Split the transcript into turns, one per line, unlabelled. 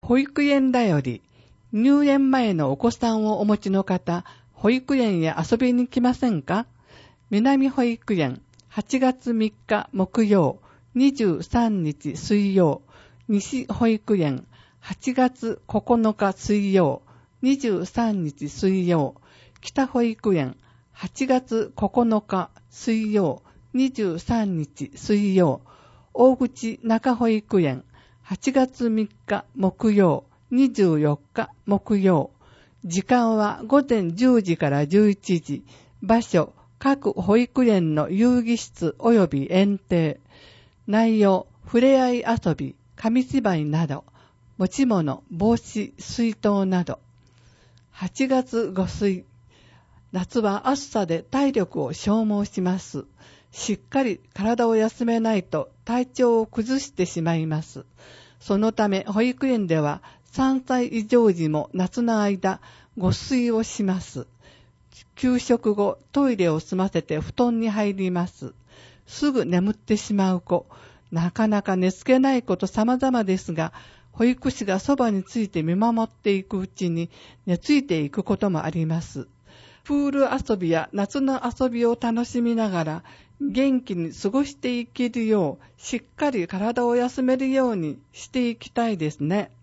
保育園だより、入園前のお子さんをお持ちの方、保育園へ遊びに来ませんか？南保育園、8月3日木曜、23日水曜、西保育園、8月9日水曜、23日水曜、北保育園、8月9日水曜、23日水曜、大口中保育園、8月3日木曜、24日木曜。時間は午前10時から11時。場所、各保育園の遊戯室及び園庭。内容、触れ合い遊び、紙芝居など。持ち物、帽子、水筒など。8月5水。夏は暑さで体力を消耗します。しっかり体を休めないと体調を崩してしまいます。そのため保育園では3歳以上時も夏の間午睡をします。給食後トイレを済ませて布団に入ります。すぐ眠ってしまう子、なかなか寝つけないこと様々ですが、保育士がそばについて見守っていくうちに寝ついていくこともあります。プール遊びや夏の遊びを楽しみながら元気に過ごしていけるよう、しっかり体を休めるようにしていきたいですね。